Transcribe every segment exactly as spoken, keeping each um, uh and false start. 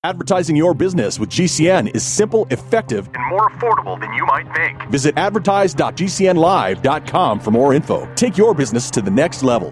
Advertising your business with G C N is simple, effective, and more affordable than you might think. Visit advertise dot g c n live dot com for more info. Take your business to the next level.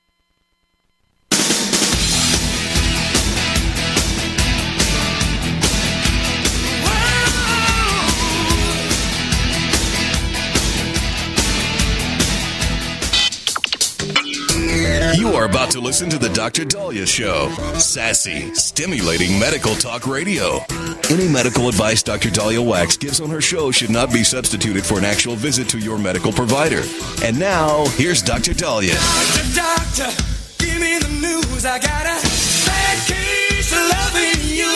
You are about to listen to the Doctor Daliah Show. Sassy, stimulating medical talk radio. Any medical advice Doctor Daliah Wax gives on her show should not be substituted for an actual visit to your medical provider. And now, here's Doctor Daliah. Doctor, doctor, give me the news. I got a bad case of loving you.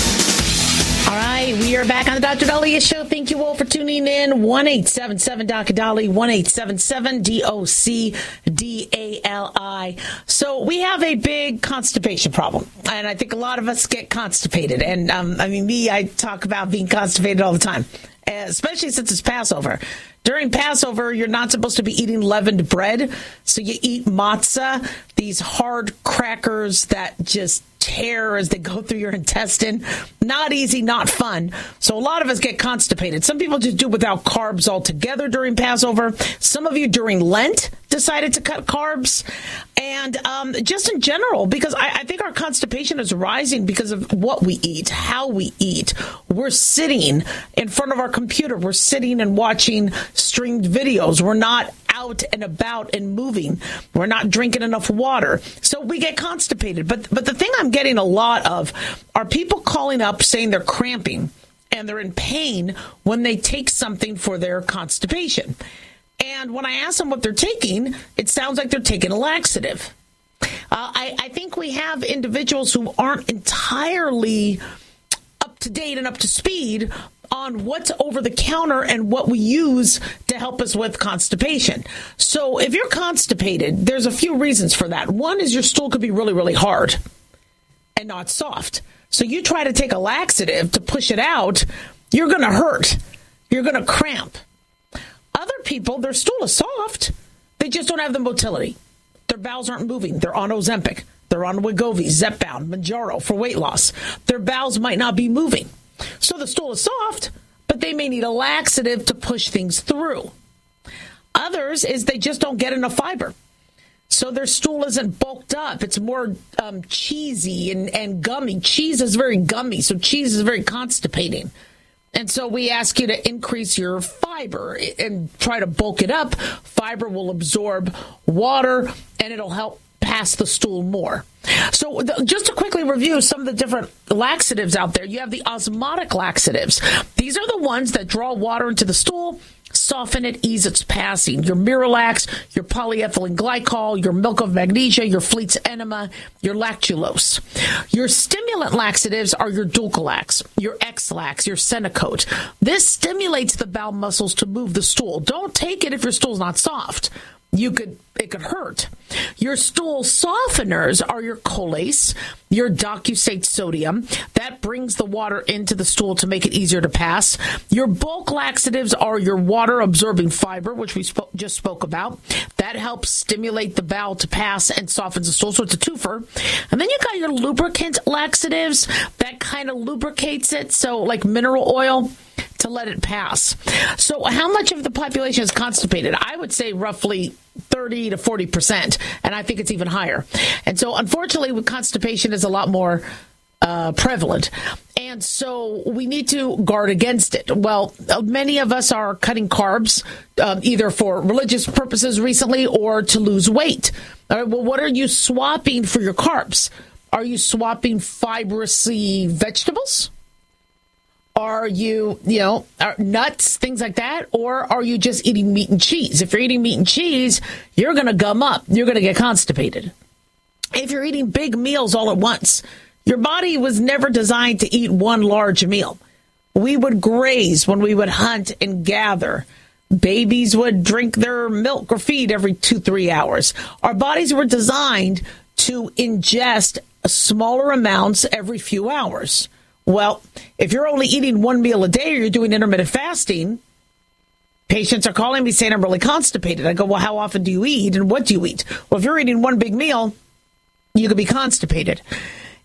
All right, we are back on the Doctor Daliah Show. Thank you all for tuning in. one eight seven seven D O C D A L I, one eight seven seven D O C D A L I. So we have a big constipation problem, and I think a lot of us get constipated. And um, I mean, me, I talk about being constipated all the time, especially since it's Passover. During Passover, you're not supposed to be eating leavened bread, so you eat matzah, these hard crackers that just tear as they go through your intestine. Not easy, not fun. So a lot of us get constipated. Some people just do without carbs altogether during Passover. Some of you during Lent decided to cut carbs. And um, just in general, because I, I think our constipation is rising because of what we eat, how we eat. We're sitting in front of our computer. We're sitting and watching streamed videos. We're not out and about and moving. We're not drinking enough water. So we get constipated. But but the thing I'm getting a lot of are people calling up saying they're cramping and they're in pain when they take something for their constipation. And when I ask them what they're taking, it sounds like they're taking a laxative. Uh, I, I think we have individuals who aren't entirely up to date and up to speed on what's over the counter and what we use to help us with constipation. So if you're constipated, there's a few reasons for that. One is your stool could be really, really hard and not soft. So you try to take a laxative to push it out, you're going to hurt. You're going to cramp. Other people, their stool is soft. They just don't have the motility. Their bowels aren't moving. They're on Ozempic. They're on Wegovy, Zepbound, Mounjaro for weight loss. Their bowels might not be moving. So the stool is soft, but they may need a laxative to push things through. Others is they just don't get enough fiber. So their stool isn't bulked up. It's more um, cheesy and, and gummy. Cheese is very gummy, so cheese is very constipating. And so we ask you to increase your fiber and try to bulk it up. Fiber will absorb water, and it'll help pass the stool more. So the, just to quickly review some of the different laxatives out there, you have the osmotic laxatives. These are the ones that draw water into the stool, soften it, ease its passing. Your Miralax, your polyethylene glycol, your milk of magnesia, your Fleet's enema, your lactulose. Your stimulant laxatives are your Dulcolax, your X-Lax, your Senacote. This stimulates the bowel muscles to move the stool. Don't take it if your stool's not soft. You could, it could hurt. Your stool softeners are your Colace, your Docusate sodium. That brings the water into the stool to make it easier to pass. Your bulk laxatives are your water-absorbing fiber, which we spo- just spoke about. That helps stimulate the bowel to pass and softens the stool, so it's a twofer. And then you got your lubricant laxatives. That kind of lubricates it, so like mineral oil, to let it pass. So how much of the population is constipated? I would say roughly thirty to forty percent, and I think it's even higher. And so unfortunately, with constipation is a lot more uh, prevalent. And so we need to guard against it. Well, many of us are cutting carbs, um, either for religious purposes recently or to lose weight. All right, well, what are you swapping for your carbs? Are you swapping fibrousy vegetables? Are you, you know, are nuts, things like that? Or are you just eating meat and cheese? If you're eating meat and cheese, you're going to gum up. You're going to get constipated. If you're eating big meals all at once, your body was never designed to eat one large meal. We would graze when we would hunt and gather. Babies would drink their milk or feed every two, three hours. Our bodies were designed to ingest smaller amounts every few hours. Well, if you're only eating one meal a day or you're doing intermittent fasting, patients are calling me saying I'm really constipated. I go, well, how often do you eat and what do you eat? Well, if you're eating one big meal, you could be constipated.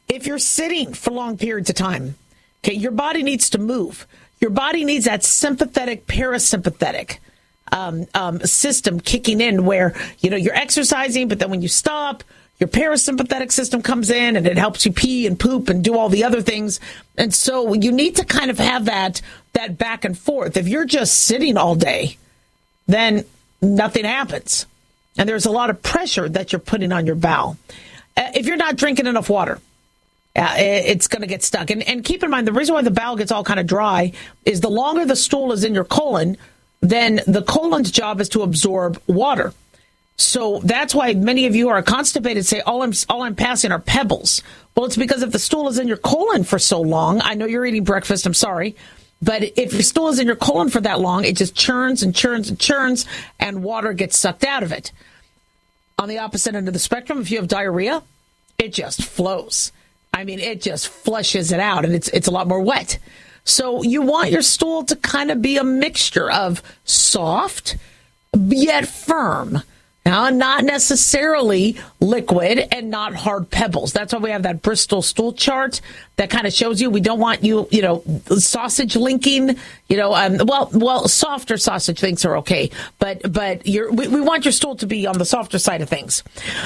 if you're sitting for long periods of time, okay, your body needs to move. Your body needs that sympathetic, parasympathetic um, um, system kicking in where, you know, you're exercising, but then when you stop, your parasympathetic system comes in and it helps you pee and poop and do all the other things. And so you need to kind of have that, that back and forth. If you're just sitting all day, then nothing happens. And there's a lot of pressure that you're putting on your bowel. Uh, if you're not drinking enough water, Uh, it's going to get stuck. And, and keep in mind, the reason why the bowel gets all kind of dry is the longer the stool is in your colon, then the colon's job is to absorb water. So that's why many of you are constipated say, all I'm, all I'm passing are pebbles. Well, it's because if the stool is in your colon for so long, I know you're eating breakfast, I'm sorry, but if your stool is in your colon for that long, it just churns and churns and churns, and water gets sucked out of it. On the opposite end of the spectrum, if you have diarrhea, it just flows. I mean, it just flushes it out, and it's it's a lot more wet. So you want your stool to kind of be a mixture of soft yet firm. Now, not necessarily liquid and not hard pebbles. That's why we have that Bristol stool chart that kind of shows you we don't want you, you know, sausage linking, you know, um, well, well, softer sausage links are okay, but but you're, we, we want your stool to be on the softer side of things.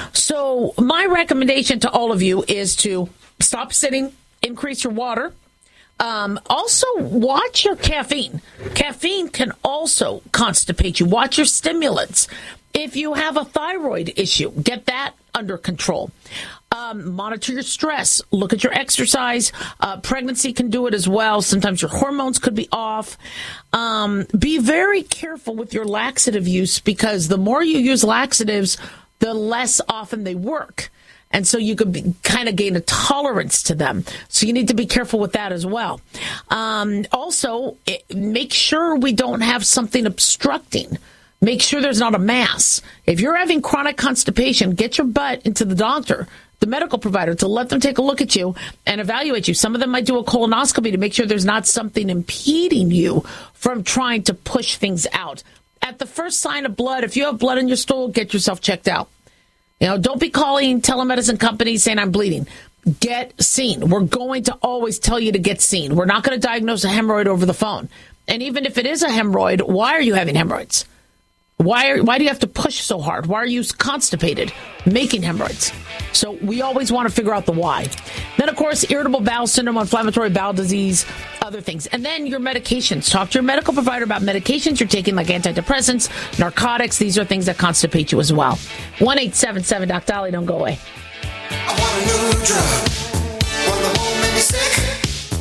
So my recommendation to all of you is to stop sitting, increase your water. Um, also, watch your caffeine. Caffeine can also constipate you. Watch your stimulants. If you have a thyroid issue, get that under control. Um, monitor your stress. Look at your exercise. Uh, pregnancy can do it as well. Sometimes your hormones could be off. Um, be very careful with your laxative use, because the more you use laxatives, the less often they work. And so you could be, kind of gain a tolerance to them. So you need to be careful with that as well. Um, also, it, make sure we don't have something obstructing. Make sure there's not a mass. If you're having chronic constipation, get your butt into the doctor, the medical provider, to let them take a look at you and evaluate you. Some of them might do a colonoscopy to make sure there's not something impeding you from trying to push things out. At the first sign of blood, if you have blood in your stool, get yourself checked out. You know, don't be calling telemedicine companies saying I'm bleeding. Get seen. We're going to always tell you to get seen. We're not going to diagnose a hemorrhoid over the phone. And even if it is a hemorrhoid, why are you having hemorrhoids? Why are, why do you have to push so hard? Why are you constipated, making hemorrhoids? So we always want to figure out the why. Then, of course, irritable bowel syndrome, inflammatory bowel disease, other things. And then your medications. Talk to your medical provider about medications you're taking, like antidepressants, narcotics. These are things that constipate you as well. one eight seven seven Doc Dolly. Don't go away. I want a new drug. One that won't make me sick.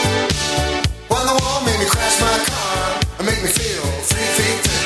One that won't make me crash my car and make me feel three feet thick.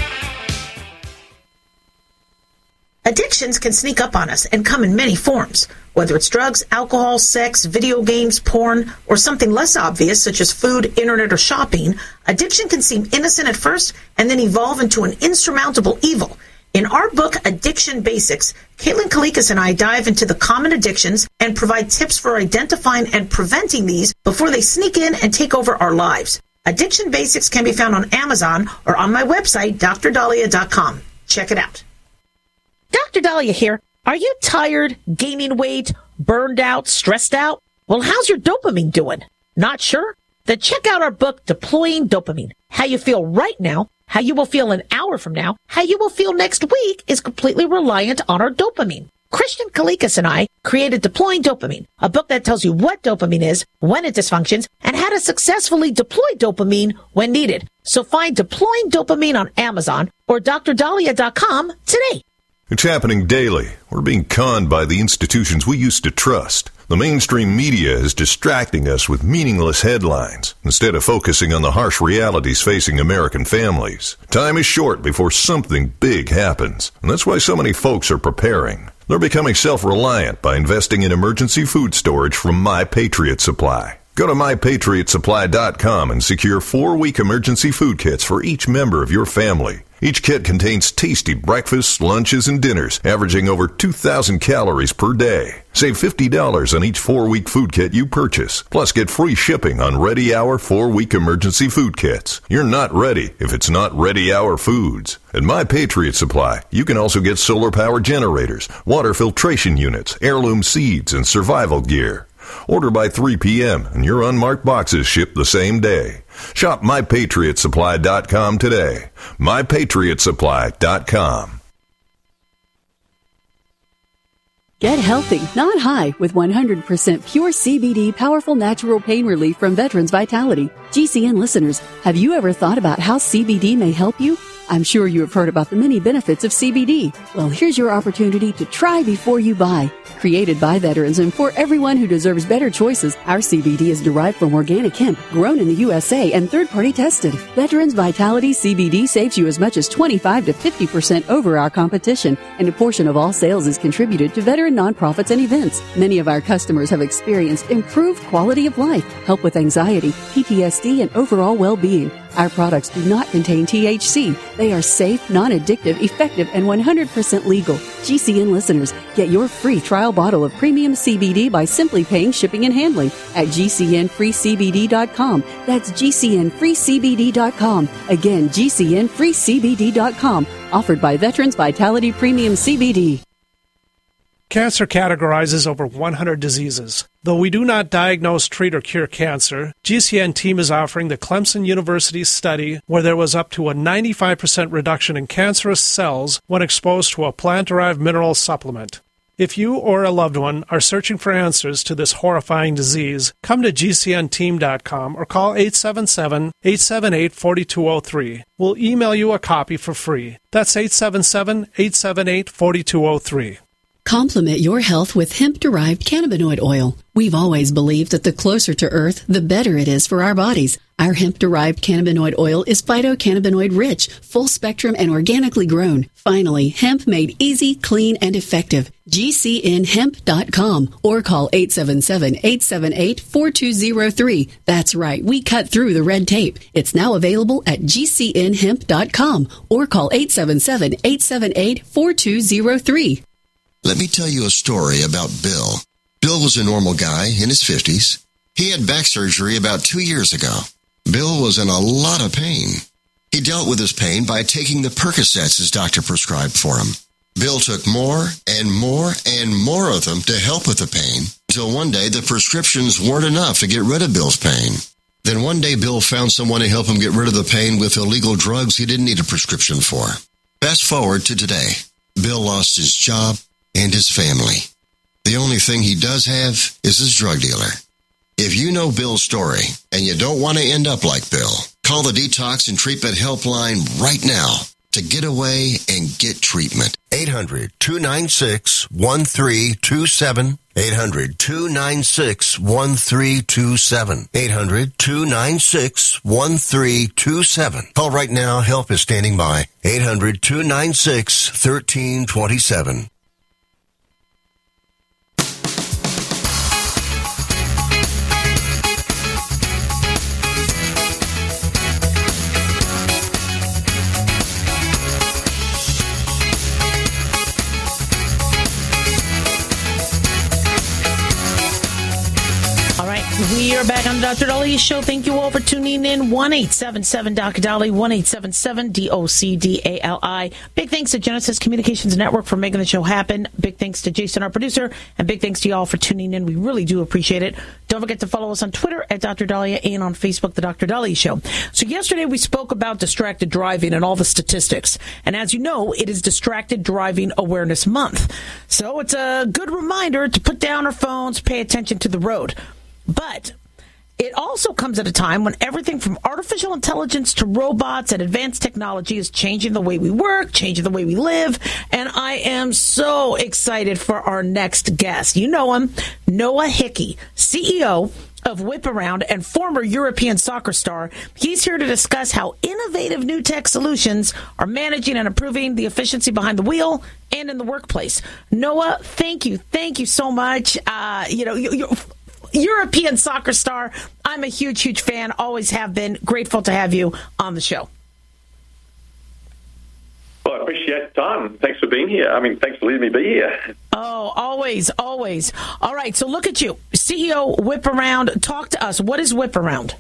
Addictions can sneak up on us and come in many forms, whether it's drugs, alcohol, sex, video games, porn, or something less obvious such as food, internet, or shopping. Addiction can seem innocent at first and then evolve into an insurmountable evil. In our book, Addiction Basics, Caitlin Kalikas and I dive into the common addictions and provide tips for identifying and preventing these before they sneak in and take over our lives. Addiction Basics can be found on Amazon or on my website, D R Dahlia dot com. Check it out. Doctor Dahlia here. Are you tired, gaining weight, burned out, stressed out? Well, how's your dopamine doing? Not sure? Then check out our book, Deploying Dopamine. How you feel right now, how you will feel an hour from now, how you will feel next week is completely reliant on our dopamine. Christian Kalikas and I created Deploying Dopamine, a book that tells you what dopamine is, when it dysfunctions, and how to successfully deploy dopamine when needed. So find Deploying Dopamine on Amazon or D R Dahlia dot com today. It's happening daily. We're being conned by the institutions we used to trust. The mainstream media is distracting us with meaningless headlines instead of focusing on the harsh realities facing American families. Time is short before something big happens, and that's why so many folks are preparing. They're becoming self-reliant by investing in emergency food storage from My Patriot Supply. Go to my patriot supply dot com and secure four-week emergency food kits for each member of your family. Each kit contains tasty breakfasts, lunches, and dinners, averaging over two thousand calories per day. Save fifty dollars on each four-week food kit you purchase. Plus, get free shipping on Ready Hour four-week emergency food kits. You're not ready if it's not Ready Hour Foods. At My Patriot Supply, you can also get solar power generators, water filtration units, heirloom seeds, and survival gear. Order by three p.m. and your unmarked boxes ship the same day. Shop my patriot supply dot com today. my patriot supply dot com. Get healthy, not high, with one hundred percent pure C B D powerful natural pain relief from Veterans Vitality. G C N listeners, have you ever thought about how C B D may help you? I'm sure you have heard about the many benefits of C B D. Well, here's your opportunity to try before you buy. Created by veterans and for everyone who deserves better choices, our C B D is derived from organic hemp, grown in the U S A and third-party tested. Veterans Vitality C B D saves you as much as twenty-five to fifty percent over our competition, and a portion of all sales is contributed to veteran nonprofits and events. Many of our customers have experienced improved quality of life, help with anxiety, P T S D, and overall well-being. Our products do not contain T H C. They are safe, non-addictive, effective, and one hundred percent legal. G C N listeners, get your free trial bottle of premium C B D by simply paying shipping and handling at G C N free C B D dot com. That's G C N free C B D dot com. Again, G C N free C B D dot com. Offered by Veterans Vitality Premium C B D. Cancer categorizes over one hundred diseases. Though we do not diagnose, treat, or cure cancer, G C N team is offering the Clemson University study where there was up to a ninety-five percent reduction in cancerous cells when exposed to a plant-derived mineral supplement. If you or a loved one are searching for answers to this horrifying disease, come to G C N team dot com or call eight seven seven, eight seven eight, four two zero three. We'll email you a copy for free. That's eight seven seven, eight seven eight, four two zero three. Complement your health with hemp-derived cannabinoid oil. We've always believed that the closer to Earth, the better it is for our bodies. Our hemp-derived cannabinoid oil is phytocannabinoid-rich, full-spectrum, and organically grown. Finally, hemp made easy, clean, and effective. G C N hemp dot com or call eight seven seven, eight seven eight, four two zero three. That's right, we cut through the red tape. It's now available at G C N hemp dot com or call eight seven seven, eight seven eight, four two zero three. Let me tell you a story about Bill. Bill was a normal guy in his fifties. He had back surgery about two years ago. Bill was in a lot of pain. He dealt with his pain by taking the Percocets his doctor prescribed for him. Bill took more and more and more of them to help with the pain, until one day the prescriptions weren't enough to get rid of Bill's pain. Then one day Bill found someone to help him get rid of the pain with illegal drugs he didn't need a prescription for. Fast forward to today. Bill lost his job and his family. The only thing he does have is his drug dealer. If you know Bill's story and you don't want to end up like Bill, call the Detox and Treatment Helpline right now to get away and get treatment. eight hundred, two nine six, one three two seven. eight hundred, two nine six, one three two seven. eight hundred, two nine six, one three two seven. Call right now. Help is standing by. eight hundred, two nine six, one three two seven. We are back on the Doctor Dolly Show. Thank you all for tuning in. one eight seven seven Doctor Dolly, one eight seven seven D O C D A L I. Big thanks to Genesis Communications Network for making the show happen. Big thanks to Jason, our producer, and big thanks to y'all for tuning in. We really do appreciate it. Don't forget to follow us on Twitter at Doctor Dahlia and on Facebook, The Doctor Dolly Show. So yesterday we spoke about distracted driving and all the statistics. And as you know, it is Distracted Driving Awareness Month. So it's a good reminder to put down our phones, pay attention to the road. But it also comes at a time when everything from artificial intelligence to robots and advanced technology is changing the way we work, changing the way we live. And I am so excited for our next guest. You know him, Noah Hickey, C E O of Whip Around and former European soccer star. He's here to discuss how innovative new tech solutions are managing and improving the efficiency behind the wheel and in the workplace. Noah, thank you. Thank you so much. Uh, you know, you, you're European soccer star. I'm a huge, huge fan. Always have been. Grateful to have you on the show. the time. Thanks for being here. I mean, thanks for letting me be here. Oh, always, always. All right, so look at you. C E O, Whip Around. Talk to us. What is Whip Around?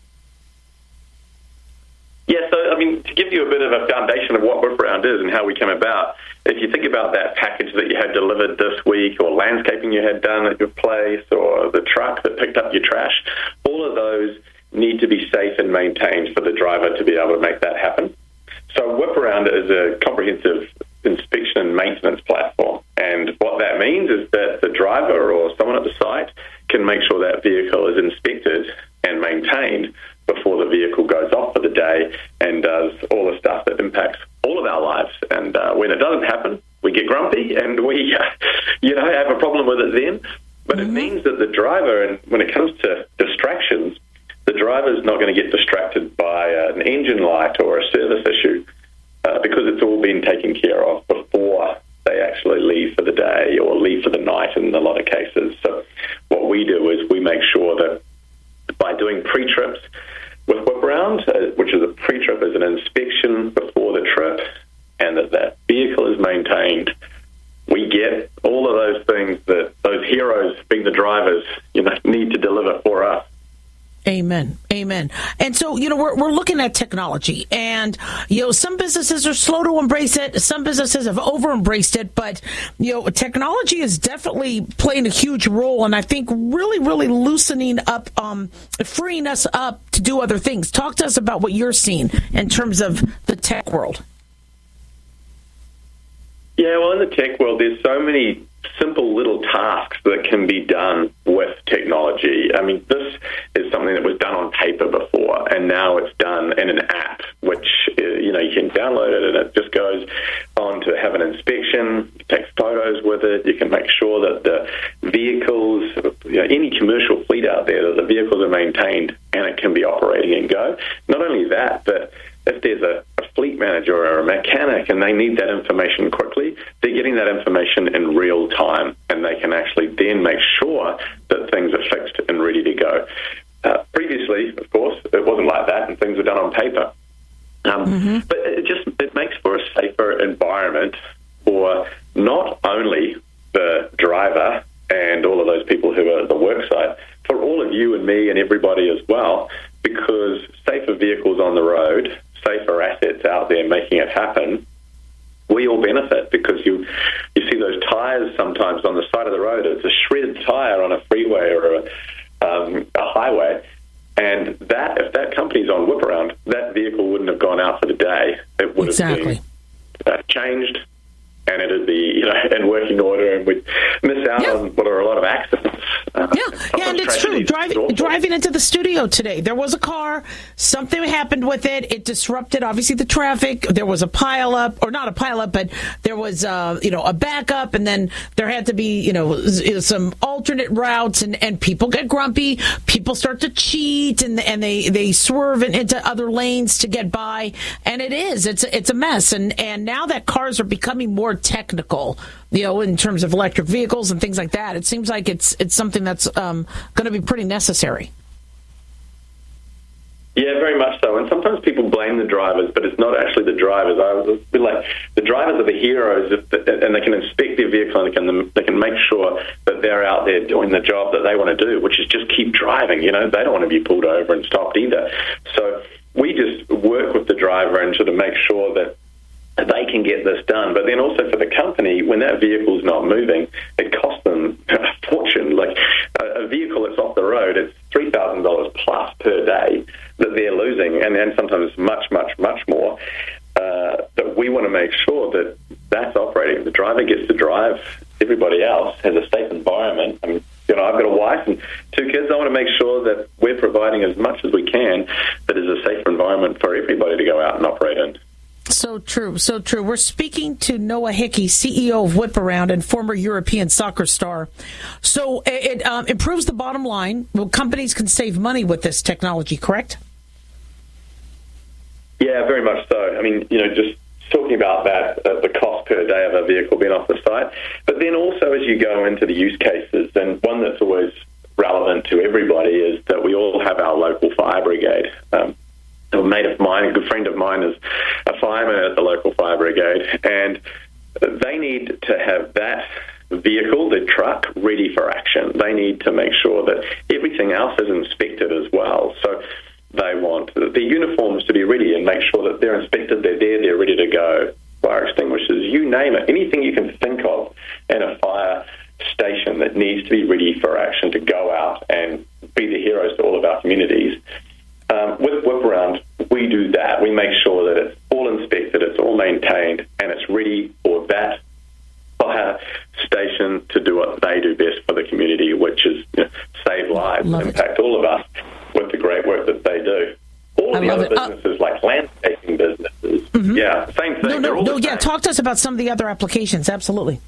Yeah, so, I mean, to give you a bit of a foundation of what Whip Around is and how we came about, if you think about that package that you had delivered this week, or landscaping you had done at your place, or the truck that picked up your trash, all of those need to be safe and maintained for the driver to be able to make that happen. So Whip Around is a comprehensive inspection and maintenance platform. And what that means is that the driver or someone at the site can make sure that vehicle is inspected and maintained before the vehicle goes off for the day and does all the stuff that impacts all of our lives. And uh, when it doesn't happen, we get grumpy and we, uh, you know, have a problem with it then. But mm-hmm. it means that the driver, and when it comes to distractions, the driver's not going to get distracted by uh, an engine light or a service issue uh, because it's all been taken care of before they actually leave for the day or leave for the night in a lot of cases. So what we do is we make sure that by doing pre-trips with Whip Around, uh, which is a pre-trip is an inspection before the trip, and that that vehicle is maintained, we get all of those things that those heroes, being the drivers, you know, need to deliver for us. Amen. Amen. And so, you know, we're we're looking at technology, and, you know, some businesses are slow to embrace it. Some businesses have over embraced it, but, you know, technology is definitely playing a huge role. And I think really, really loosening up, um, freeing us up to do other things. Talk to us about what you're seeing in terms of the tech world. Yeah, well, in the tech world, there's so many simple little tasks that can be done with technology. I mean, this is something that was done on paper before, and now it's done in an app, which, you know, you can download it and it just goes on to have an inspection, take photos with it. You can make sure that the vehicles, you know, any commercial fleet out there, that the vehicles are maintained and it can be operating and go. Not only that, but if there's a, a fleet manager or a mechanic and they need that information quickly, they're getting that information in real time, and they can actually then make sure that things are fixed and ready to go. Uh, previously, of course, it wasn't like that, and things were done on paper. Um, mm-hmm. But it just it makes for a safer environment for not only the driver and all of those people who are at the work site, for all of you and me and everybody as well, because safer vehicles on the road, safer assets out there making it happen, we all benefit, because you you see those tires sometimes on the side of the road. It's a shredded tire on a freeway or a, um, a highway, and that if that company's on Whip Around, that vehicle wouldn't have gone out for the day. It would exactly. have been uh, changed, and it'd be, you know, in working order, and we'd miss out yeah. on what are a lot of accidents. Uh, yeah, yeah, and it's true. Driving, driving into the studio today, there was a car, something happened with it. It disrupted, obviously, the traffic. There was a pileup, or not a pileup, but there was, uh, you know, a backup, and then there had to be, you know, some alternate routes, and, and people get grumpy. People start to cheat, and and they, they swerve into other lanes to get by, and it is. It's it's a mess, and, and now that cars are becoming more technical, you know, in terms of electric vehicles and things like that, it seems like it's it's something that's um, going to be pretty necessary. Yeah, very much so. And sometimes people blame the drivers, but it's not actually the drivers. I was be like, the drivers are the heroes, and they can inspect their vehicle, and they can they can make sure that they're out there doing the job that they want to do, which is just keep driving. You know, they don't want to be pulled over and stopped either. So we just work with the driver and sort of make sure that they can get this done. But then also for the company, when that vehicle's not moving, it costs them a fortune. Like a, a vehicle that's off the road, it's three thousand dollars plus per day that they're losing, and then sometimes much, much, much more. Uh, that we want to make sure that that's operating. The driver gets to drive. Everybody else has a safe environment. I mean, you know, I've got a wife and two kids. I want to make sure that we're providing as much as we can that is a safer environment for everybody to go out and operate in. So true, so true. We're speaking to Noah Hickey, C E O of Whip Around and former European soccer star. So it um, improves the bottom line. Well, companies can save money with this technology, correct? Yeah, very much so. I mean, you know, just talking about that, uh, the cost per day of a vehicle being off the site. But then also as you go into the use cases, and one that's always relevant to everybody is that we all have our local fire brigade. Um, A mate of mine, a good friend of mine, is a fire fireman at the local fire brigade, and they need to have that vehicle, the truck, ready for action. They need to make sure that everything else is inspected as well. So they want the uniforms to be ready and make sure that they're inspected, they're there, they're ready to go. Fire extinguishers, you name it, anything you can think of in a fire station that needs to be ready for action to go out and be the heroes to all of our communities. Um, with Whip Around, we do that. We make sure that it's all inspected, it's all maintained, and it's ready for that fire station to do what they do best for the community, which is, you know, save lives, Love impact it. all of us with the great work that they do. All I the love other it. Uh, businesses, like landscaping businesses, Mm-hmm. yeah, same thing. No, They're no, all no. the Yeah, same. talk to us about some of the other applications. Absolutely.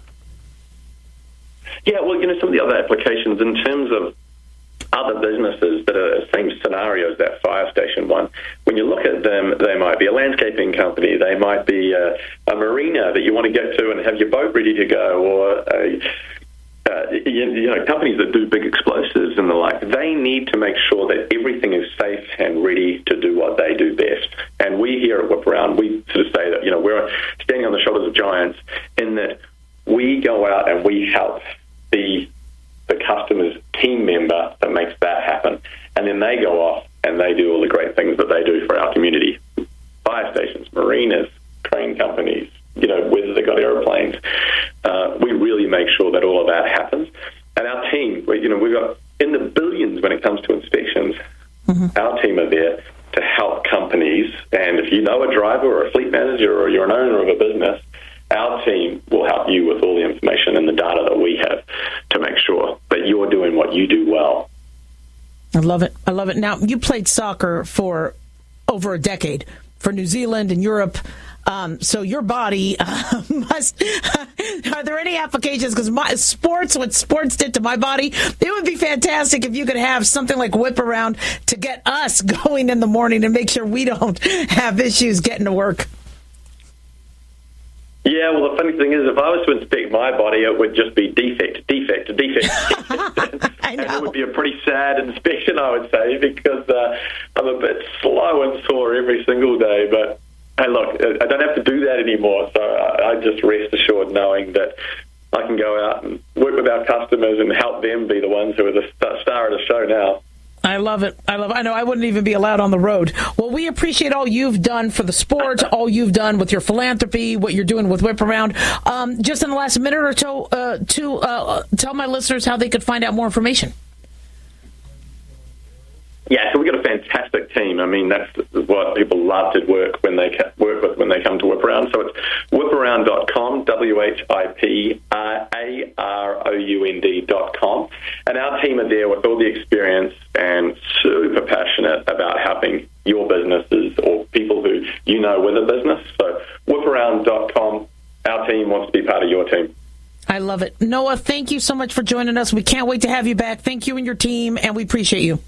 Yeah, well, you know, some of the other applications in terms of other businesses that are the same scenario as that fire station one, when you look at them, they might be a landscaping company, they might be a, a marina that you want to get to and have your boat ready to go, or a, uh, you, you know, companies that do big explosives and the like. They need to make sure that everything is safe and ready to do what they do best. And we here at Whip Around, we sort of say that, you know, we're standing on the shoulders of giants in that we go out and we help the the customer's team member that makes that happen. And then they go off and they do all the great things that they do for our community. Fire stations, marinas, crane companies, you know, whether they've got aeroplanes. Uh, we really make sure that all of that happens. And our team, you know, we've got in the billions when it comes to inspections. Mm-hmm. Our team are there to help companies. And if you know a driver or a fleet manager or you're an owner of a business, our team will help you with all the information and the data that we have to make sure that you're doing what you do well. I love it. I love it. Now, you played soccer for over a decade for New Zealand and Europe. Um, so your body uh, must. Are there any applications? Because my sports, what sports did to my body, it would be fantastic if you could have something like Whip Around to get us going in the morning and make sure we don't have issues getting to work. Yeah, well, the funny thing is, if I was to inspect my body, it would just be defect, defect, defect. I know. And it would be a pretty sad inspection, I would say, because uh, I'm a bit slow and sore every single day. But, hey, look, I don't have to do that anymore, so I, I just rest assured knowing that I can go out and work with our customers and help them be the ones who are the star of the show now. I love it. I love it. I know I wouldn't even be allowed on the road. Well, we appreciate all you've done for the sport, all you've done with your philanthropy, what you're doing with Whip Around. Um, just in the last minute or so, uh, to uh, tell my listeners how they could find out more information. Yeah, so we've got a fantastic team. I mean, that's what people love to work when they work with when they come to Whip Around. So it's whip around dot com, W H I P A R O U N D dot com. And our team are there with all the experience and super passionate about helping your businesses or people who you know with a business. So whip around dot com, our team wants to be part of your team. I love it. Noah, thank you so much for joining us. We can't wait to have you back. Thank you and your team, and we appreciate you.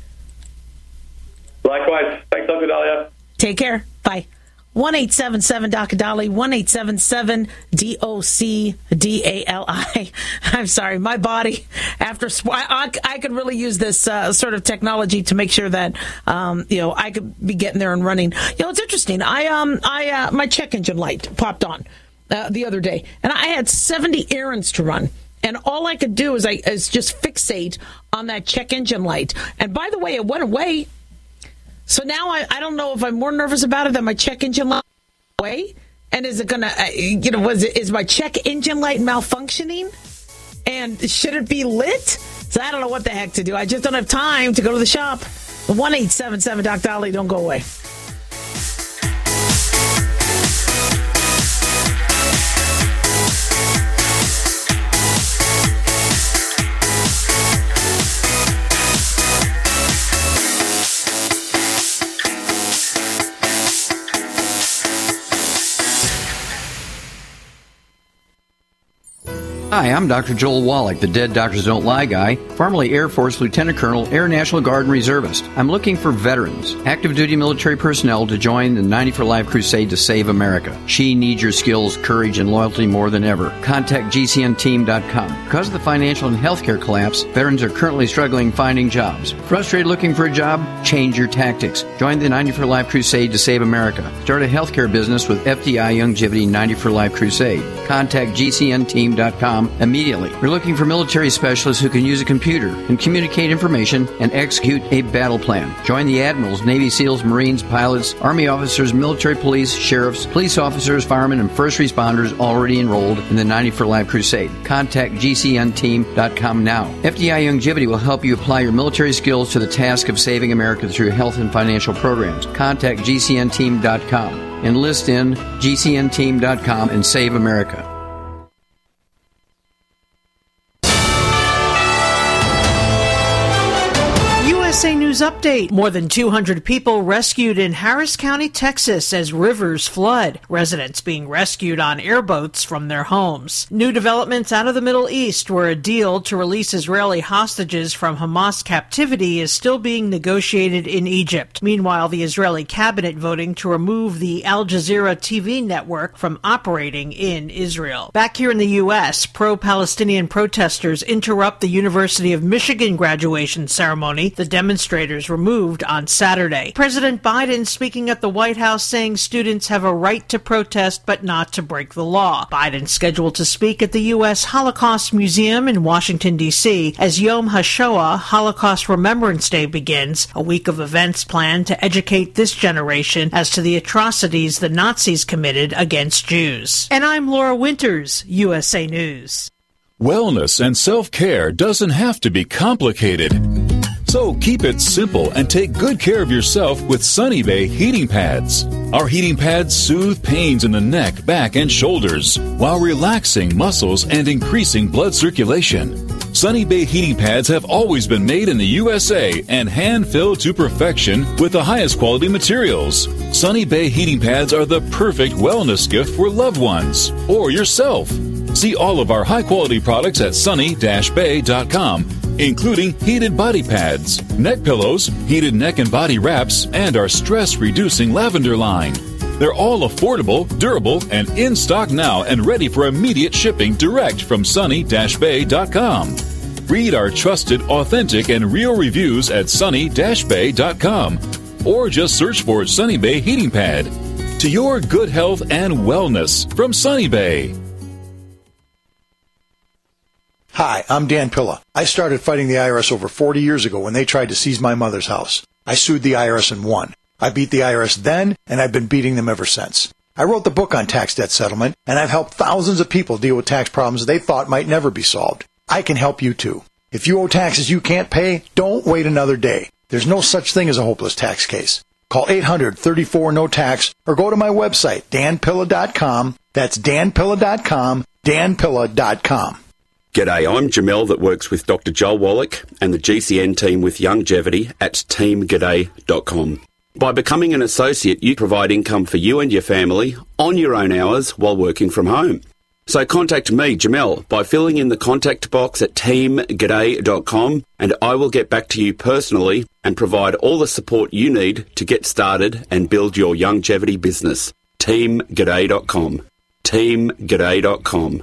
Likewise. Thanks, Doctor Dahlia. Take care. Bye. one eight seven seven D O C D A L I, one eight seven seven D O C D A L I. I'm sorry, my body, after I, I, I could really use this uh, sort of technology to make sure that, um, you know, I could be getting there and running. You know, it's interesting. I, um, I, uh, my check engine light popped on uh, the other day, and I had seventy errands to run. And all I could do is, I, is just fixate on that check engine light. And by the way, it went away. So now I, I don't know if I'm more nervous about it than my check engine light away. And is it going to, uh, you know, was it, is my check engine light malfunctioning? And should it be lit? So I don't know what the heck to do. I just don't have time to go to the shop. one eight seven seven D O C D A L I, don't go away. Hi, I'm Doctor Joel Wallach, the Dead Doctors Don't Lie guy, formerly Air Force Lieutenant Colonel, Air National Guard and Reservist. I'm looking for veterans, active duty military personnel to join the ninety for Life crusade to save America. She needs your skills, courage, and loyalty more than ever. Contact G C N team dot com. Because of the financial and healthcare collapse, veterans are currently struggling finding jobs. Frustrated looking for a job? change your tactics. Join the ninety for Life Crusade to save America. Start a healthcare business with F D I Youngevity ninety for Life Crusade. Contact G C N team dot com immediately. We're looking for military specialists who can use a computer and communicate information and execute a battle plan. Join the admirals, Navy SEALs, Marines, pilots, Army officers, military police, sheriffs, police officers, firemen, and first responders already enrolled in the ninety for Life Crusade. Contact G C N team dot com now. F D I Youngevity will help you apply your military skills to the task of saving America through health and financial programs. Contact G C N team dot com. Enlist in G C N team dot com and save America. U S A News Update. More than two hundred people rescued in Harris County, Texas as rivers flood. Residents being rescued on airboats from their homes. New developments out of the Middle East, where a deal to release Israeli hostages from Hamas captivity is still being negotiated in Egypt. Meanwhile, the Israeli cabinet voting to remove the Al Jazeera T V network from operating in Israel. Back here in the U S, pro-Palestinian protesters interrupt the University of Michigan graduation ceremony. The demonstrators removed on Saturday. President Biden speaking at the White House saying students have a right to protest but not to break the law. Biden scheduled to speak at the U S Holocaust Museum in Washington, D C as Yom HaShoah, Holocaust Remembrance Day, begins, a week of events planned to educate this generation as to the atrocities the Nazis committed against Jews. And I'm Laura Winters, U S A News. Wellness and self-care doesn't have to be complicated. So keep it simple and take good care of yourself with Sunny Bay heating pads. Our heating pads soothe pains in the neck, back, and shoulders while relaxing muscles and increasing blood circulation. Sunny Bay heating pads have always been made in the U S A and hand-filled to perfection with the highest quality materials. Sunny Bay heating pads are the perfect wellness gift for loved ones or yourself. See all of our high-quality products at sunny dash bay dot com, including heated body pads, neck pillows, heated neck and body wraps, and our stress-reducing lavender line. They're all affordable, durable, and in stock now and ready for immediate shipping direct from sunny dash bay dot com. Read our trusted, authentic, and real reviews at sunny dash bay dot com or just search for Sunny Bay Heating Pad. To your good health and wellness from Sunny Bay. Hi, I'm Dan Pilla. I started fighting the I R S over forty years ago when they tried to seize my mother's house. I sued the I R S and won. I beat the I R S then, and I've been beating them ever since. I wrote the book on tax debt settlement, and I've helped thousands of people deal with tax problems they thought might never be solved. I can help you too. If you owe taxes you can't pay, don't wait another day. There's no such thing as a hopeless tax case. Call eight hundred, thirty-four, no tax or go to my website, dan pilla dot com. That's dan pilla dot com, dan pilla dot com. G'day, I'm Jamel that works with Doctor Joel Wallach and the G C N team with Youngevity at team g'day dot com. By becoming an associate, you provide income for you and your family on your own hours while working from home. So contact me, Jamel, by filling in the contact box at team g'day dot com and I will get back to you personally and provide all the support you need to get started and build your Youngevity business. team g'day dot com. team g'day dot com.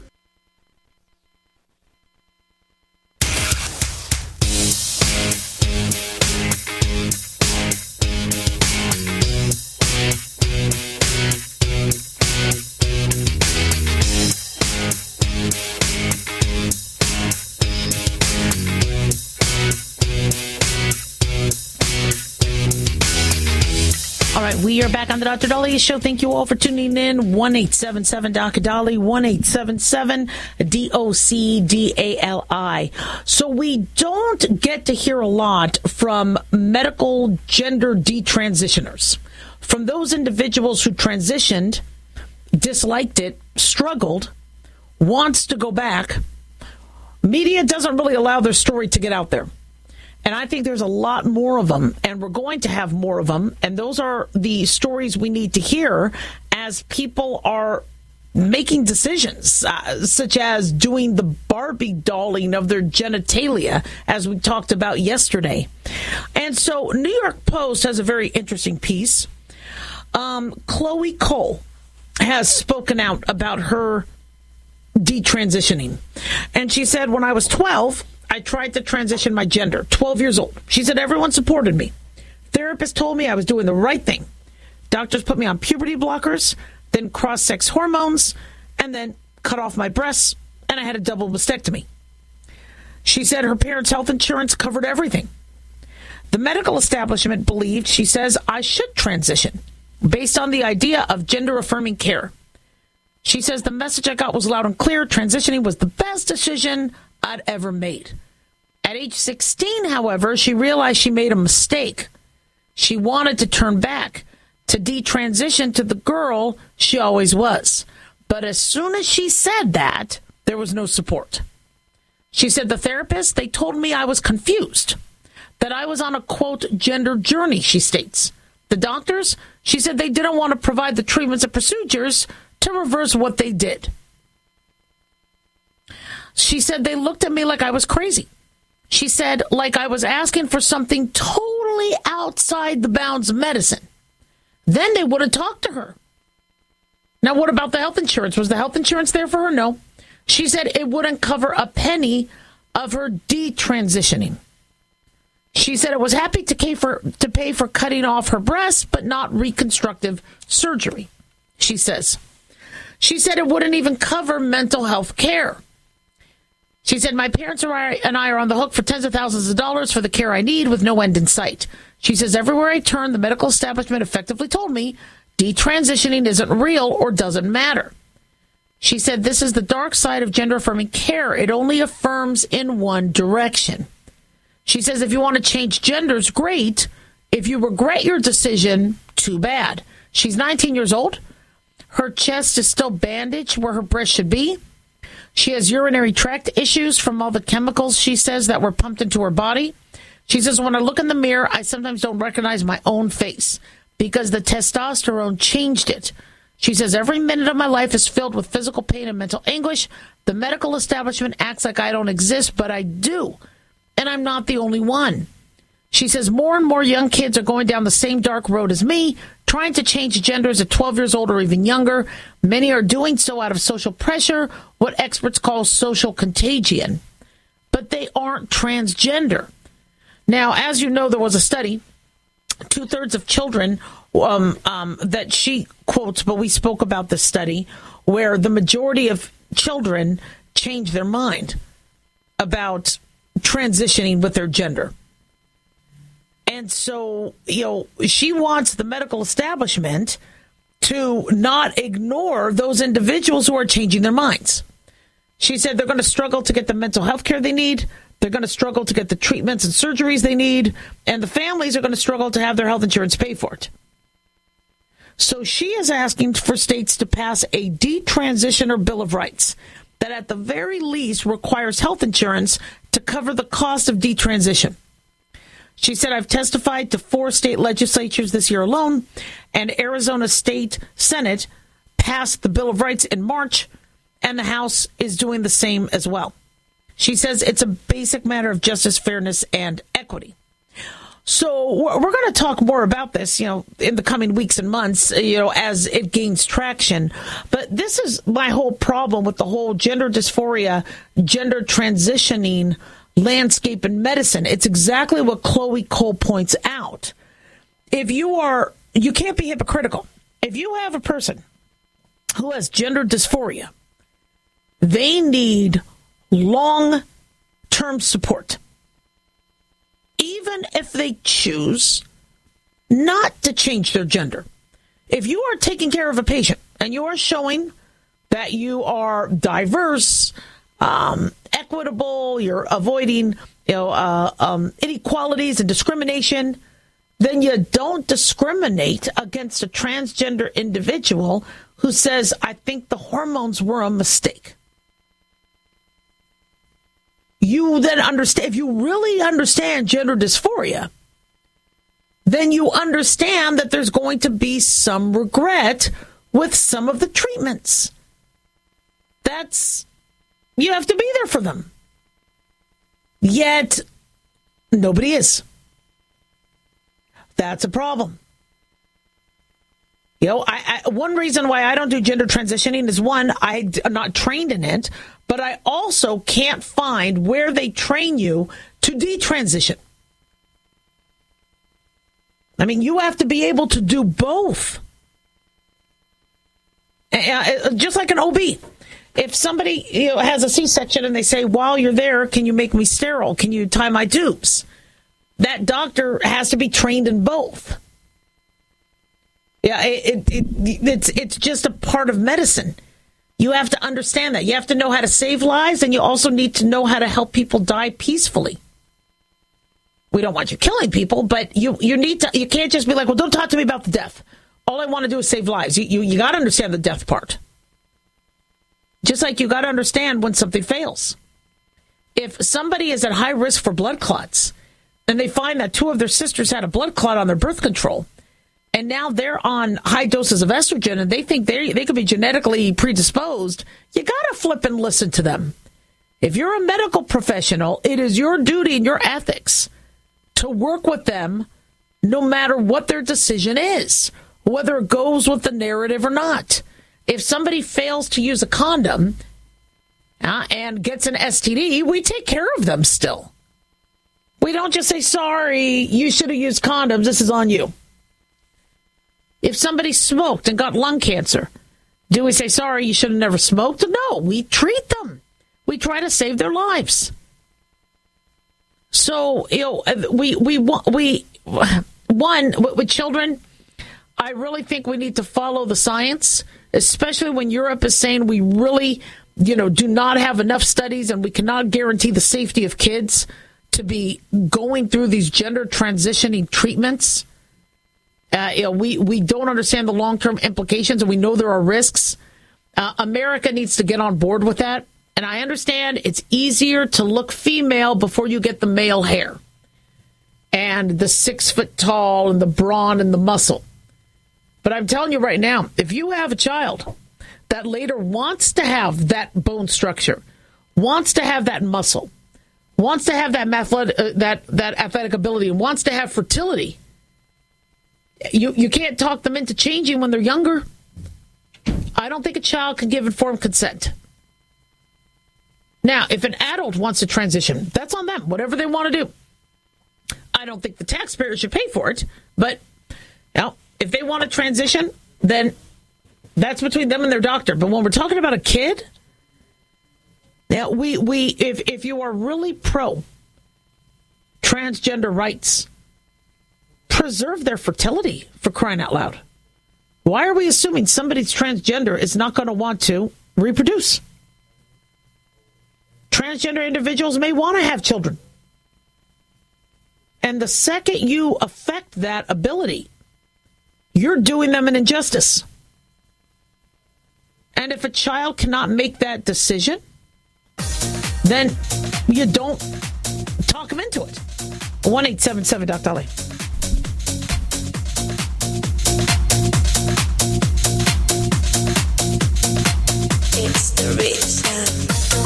All right, we are back on the Doctor Daliah Show. Thank you all for tuning in. one eight seven seven D O C D A L I, one eight seven seven D O C D A L I. So we don't get to hear a lot from medical gender detransitioners, from those individuals who transitioned, disliked it, struggled, wants to go back. Media doesn't really allow their story to get out there. And I think there's a lot more of them, and we're going to have more of them. And those are the stories we need to hear as people are making decisions, uh, such as doing the Barbie dolling of their genitalia, as we talked about yesterday. And so New York Post has a very interesting piece. Um, Chloe Cole has spoken out about her detransitioning. And she said, when I was twelve, I tried to transition my gender, twelve years old. She said, everyone supported me. therapist told me I was doing the right thing. Doctors put me on puberty blockers, then cross-sex hormones, and then cut off my breasts, and I had a double mastectomy. She said her parents' health insurance covered everything. The medical establishment believed, she says, I should transition based on the idea of gender-affirming care. She says the message I got was loud and clear. Transitioning was the best decision I'd ever made. At age sixteen, however, she realized she made a mistake. She wanted to turn back to detransition to the girl she always was. But as soon as she said that, there was no support. She said the therapist, they told me I was confused, that I was on a, quote, gender journey, she states. The doctors, she said they didn't want to provide the treatments and procedures to reverse what they did. She said they looked at me like I was crazy. She said like I was asking for something totally outside the bounds of medicine. Then they would have talked to her. Now, what about the health insurance? Was the health insurance there for her? No. She said it wouldn't cover a penny of her detransitioning. She said it was happy to pay for to pay for cutting off her breasts, but not reconstructive surgery, she says. She said it wouldn't even cover mental health care. She said, my parents and I are on the hook for tens of thousands of dollars for the care I need with no end in sight. She says, everywhere I turn, the medical establishment effectively told me detransitioning isn't real or doesn't matter. She said, this is the dark side of gender-affirming care. It only affirms in one direction. She says, if you want to change genders, great. If you regret your decision, too bad. She's nineteen years old. Her chest is still bandaged where her breast should be. She has urinary tract issues from all the chemicals, she says, that were pumped into her body. She says, when I look in the mirror, I sometimes don't recognize my own face because the testosterone changed it. She says, every minute of my life is filled with physical pain and mental anguish. The medical establishment acts like I don't exist, but I do. And I'm not the only one. She says more and more young kids are going down the same dark road as me, trying to change genders at twelve years old or even younger. Many are doing so out of social pressure, what experts call social contagion. But they aren't transgender. Now, as you know, there was a study, two-thirds of children um, um, that she quotes, but we spoke about this study, where the majority of children change their mind about transitioning with their gender. And so, you know, she wants the medical establishment to not ignore those individuals who are changing their minds. She said they're going to struggle to get the mental health care they need. They're going to struggle to get the treatments and surgeries they need. And the families are going to struggle to have their health insurance pay for it. So she is asking for states to pass a detransitioner Bill of Rights that at the very least requires health insurance to cover the cost of detransition. She said, I've testified to four state legislatures this year alone, and Arizona State Senate passed the Bill of Rights in March, and the House is doing the same as well. She says it's a basic matter of justice, fairness, and equity. So we're going to talk more about this, you know, in the coming weeks and months, you know, as it gains traction. But this is my whole problem with the whole gender dysphoria, gender transitioning landscape in medicine. It's exactly what Chloe Cole points out. If you are, you can't be hypocritical. If you have a person who has gender dysphoria, they need long-term support. Even if they choose not to change their gender. If you are taking care of a patient and you are showing that you are diverse, um, equitable, you're avoiding, you know, uh, um, inequalities and discrimination, then you don't discriminate against a transgender individual who says, I think the hormones were a mistake. You then understand, if you really understand gender dysphoria, then you understand that there's going to be some regret with some of the treatments. That's, you have to be there for them. Yet, nobody is. That's a problem. You know, I, I, one reason why I don't do gender transitioning is, one, I'm not trained in it, but I also can't find where they train you to detransition. I mean, you have to be able to do both. Uh, just like an O B. If somebody you know, has a C-section and they say, while you're there, can you make me sterile? Can you tie my tubes? That doctor has to be trained in both. Yeah, it, it, it, it's it's just a part of medicine. You have to understand that. You have to know how to save lives, and you also need to know how to help people die peacefully. We don't want you killing people, but you, you need to. You can't just be like, well, don't talk to me about the death. All I want to do is save lives. You you, you got to understand the death part. Just like you got to understand when something fails. If somebody is at high risk for blood clots, and they find that two of their sisters had a blood clot on their birth control, and now they're on high doses of estrogen, and they think they they could be genetically predisposed, you got to flip and listen to them. If you're a medical professional, it is your duty and your ethics to work with them no matter what their decision is, whether it goes with the narrative or not. If somebody fails to use a condom uh, and gets an S T D, we take care of them still. We don't just say, sorry, you should have used condoms, this is on you. If somebody smoked and got lung cancer, do we say, sorry, you should have never smoked? No, we treat them. We try to save their lives. So, you know, we, we, we, one, with children, I really think we need to follow the science, especially when Europe is saying we really, you know, do not have enough studies and we cannot guarantee the safety of kids to be going through these gender transitioning treatments. Uh, you know, we, we don't understand the long-term implications, and we know there are risks. Uh, America needs to get on board with that. And I understand it's easier to look female before you get the male hair and the six foot tall and the brawn and the muscle. But I'm telling you right now, if you have a child that later wants to have that bone structure, wants to have that muscle, wants to have that athletic, uh, that that athletic ability, and wants to have fertility, you you can't talk them into changing when they're younger. I don't think a child can give informed consent. Now, if an adult wants to transition, that's on them, whatever they want to do. I don't think the taxpayer should pay for it, but you know, if they want to transition, then that's between them and their doctor. But when we're talking about a kid, now we we if if you are really pro transgender rights, preserve their fertility, for crying out loud. Why are we assuming somebody's transgender is not going to want to reproduce? Transgender individuals may want to have children. And the second you affect that ability, you're doing them an injustice. And if a child cannot make that decision, then you don't talk them into it. one eight seven seven Doc Dolly. It's the reason.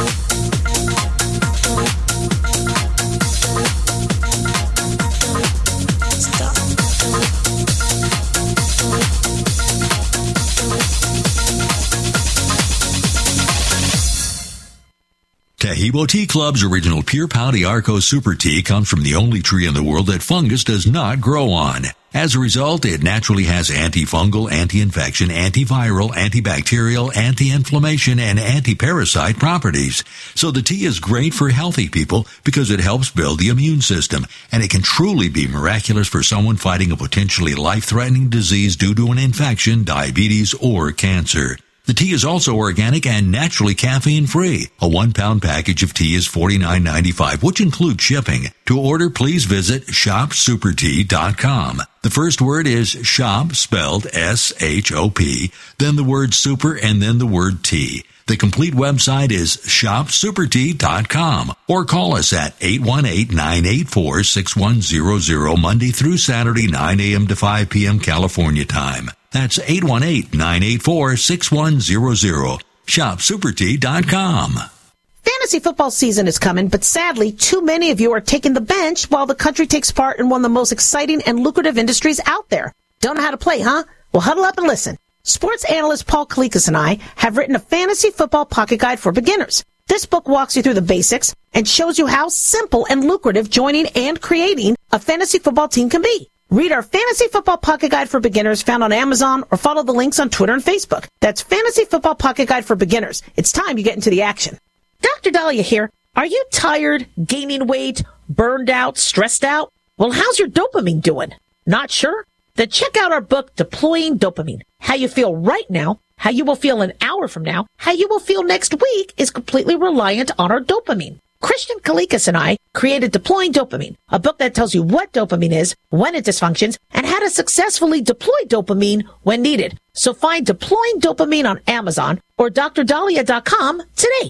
Tahibo Tea Club's original Pure Pau Arco Super Tea comes from the only tree in the world that fungus does not grow on. As a result, it naturally has antifungal, anti-infection, antiviral, antibacterial, anti-inflammation, and anti-parasite properties. So the tea is great for healthy people because it helps build the immune system, and it can truly be miraculous for someone fighting a potentially life-threatening disease due to an infection, diabetes, or cancer. The tea is also organic and naturally caffeine-free. A one-pound package of tea is forty-nine ninety-five, which includes shipping. To order, please visit shop super tea dot com. The first word is shop, spelled S H O P, then the word super, and then the word tea. The complete website is shop super tea dot com, or call us at eight one eight, nine eight four, six one zero zero Monday through Saturday, nine a.m. to five p.m. California time. That's eight one eight, nine eight four, six one zero zero. shop super tea dot com. Fantasy football season is coming, but sadly, too many of you are taking the bench while the country takes part in one of the most exciting and lucrative industries out there. Don't know how to play, huh? Well, huddle up and listen. Sports analyst Paul Kalikas and I have written a fantasy football pocket guide for beginners. This book walks you through the basics and shows you how simple and lucrative joining and creating a fantasy football team can be. Read our Fantasy Football Pocket Guide for Beginners found on Amazon or follow the links on Twitter and Facebook. That's Fantasy Football Pocket Guide for Beginners. It's time you get into the action. Doctor Dahlia here. Are you tired, gaining weight, burned out, stressed out? Well, how's your dopamine doing? Not sure? Then check out our book, Deploying Dopamine. How you feel right now, how you will feel an hour from now, how you will feel next week is completely reliant on our dopamine. Christian Kalikas and I created Deploying Dopamine, a book that tells you what dopamine is, when it dysfunctions, and how to successfully deploy dopamine when needed. So find Deploying Dopamine on Amazon or D R dahlia dot com today.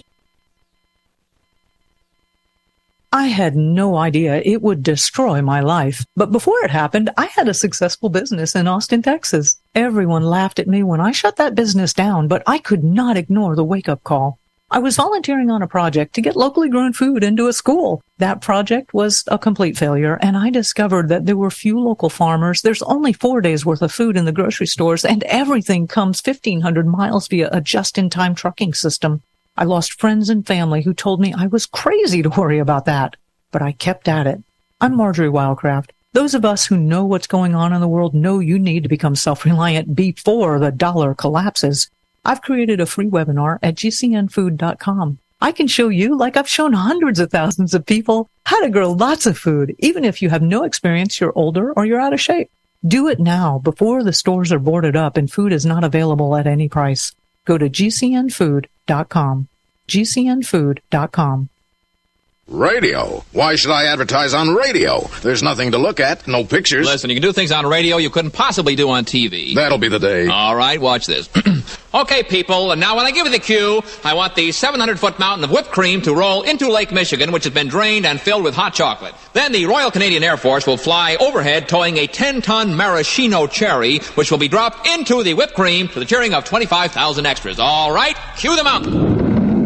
I had no idea it would destroy my life. But before it happened, I had a successful business in Austin, Texas. Everyone laughed at me when I shut that business down, but I could not ignore the wake-up call. I was volunteering on a project to get locally grown food into a school. That project was a complete failure, and I discovered that there were few local farmers. There's only four days worth of food in the grocery stores, and everything comes fifteen hundred miles via a just-in-time trucking system. I lost friends and family who told me I was crazy to worry about that, but I kept at it. I'm Marjorie Wildcraft. Those of us who know what's going on in the world know you need to become self-reliant before the dollar collapses. I've created a free webinar at G C N food dot com. I can show you, like I've shown hundreds of thousands of people, how to grow lots of food, even if you have no experience, you're older, or you're out of shape. Do it now before the stores are boarded up and food is not available at any price. Go to G C N food dot com. G C N food dot com. Radio? Why should I advertise on radio? There's nothing to look at, no pictures. Listen, you can do things on radio you couldn't possibly do on T V. That'll be the day. All right, watch this. Okay, people, and now when I give you the cue, I want the seven hundred foot mountain of whipped cream to roll into Lake Michigan, which has been drained and filled with hot chocolate. Then the Royal Canadian Air Force will fly overhead towing a ten ton maraschino cherry, which will be dropped into the whipped cream to the cheering of twenty-five thousand extras. All right, cue the mountain.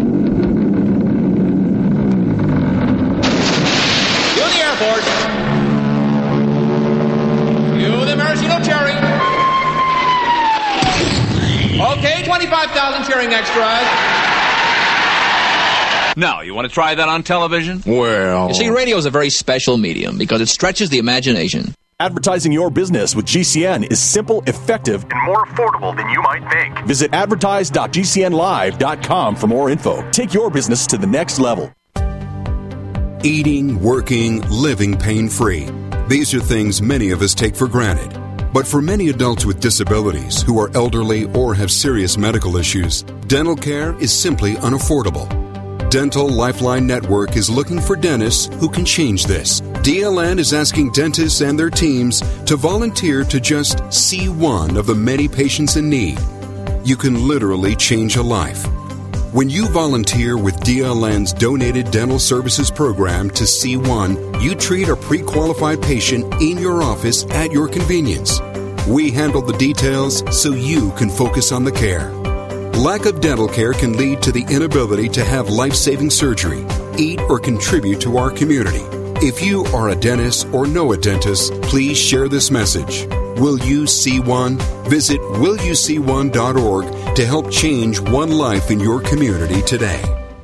Airport. Cue the maraschino cherry. Okay, twenty-five thousand cheering extras. Now, you want to try that on television? Well... You see, radio is a very special medium because it stretches the imagination. Advertising your business with G C N is simple, effective, and more affordable than you might think. Visit advertise dot G C N live dot com for more info. Take your business to the next level. Eating, working, living pain-free. These are things many of us take for granted. But for many adults with disabilities who are elderly or have serious medical issues, dental care is simply unaffordable. Dental Lifeline Network is looking for dentists who can change this. D L N is asking dentists and their teams to volunteer to just see one of the many patients in need. You can literally change a life. When you volunteer with D L N's Donated Dental Services Program to C one, you treat a pre-qualified patient in your office at your convenience. We handle the details so you can focus on the care. Lack of dental care can lead to the inability to have life-saving surgery, eat, or contribute to our community. If you are a dentist or know a dentist, please share this message. Will you see one? Visit will you see one dot org to help change one life in your community today.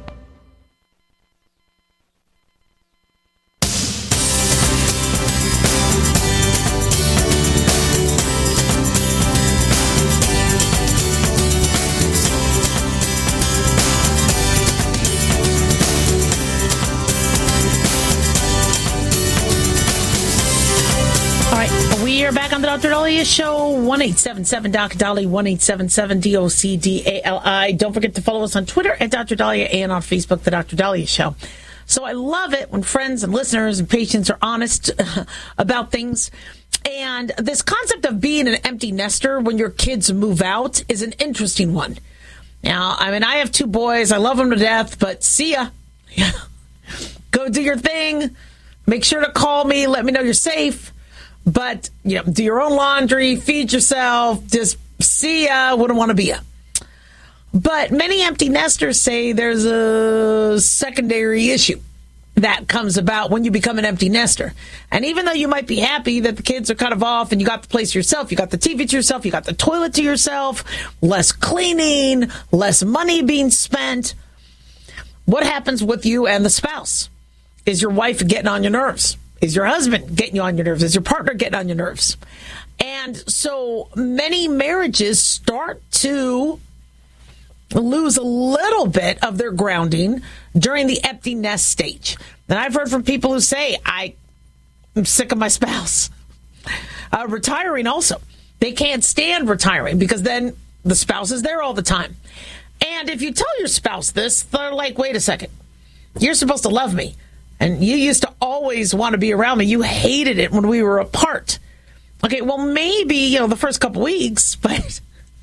Doctor Dahlia Show, one eight seven seven D O C Dolly, one eight seven seven D O C D A L I. Don't forget to follow us on Twitter at Doctor Dahlia and on Facebook, The Doctor Dahlia Show. So I love it when friends and listeners and patients are honest about things. And this concept of being an empty nester when your kids move out is an interesting one. Now, I mean, I have two boys. I love them to death, but see ya. Go do your thing. Make sure to call me. Let me know you're safe. But, you know, do your own laundry, feed yourself, just see ya, wouldn't want to be ya. But many empty nesters say there's a secondary issue that comes about when you become an empty nester. And even though you might be happy that the kids are kind of off and you got the place to yourself, you got the T V to yourself, you got the toilet to yourself, less cleaning, less money being spent, what happens with you and the spouse? Is your wife getting on your nerves? Is your husband getting you on your nerves? Is your partner getting on your nerves? And so many marriages start to lose a little bit of their grounding during the empty nest stage. And I've heard from people who say, I am sick of my spouse. Uh, retiring also. They can't stand retiring because then the spouse is there all the time. And if you tell your spouse this, they're like, wait a second. You're supposed to love me. And you used to always want to be around me. You hated it when we were apart. Okay, well, maybe, you know, the first couple weeks, but,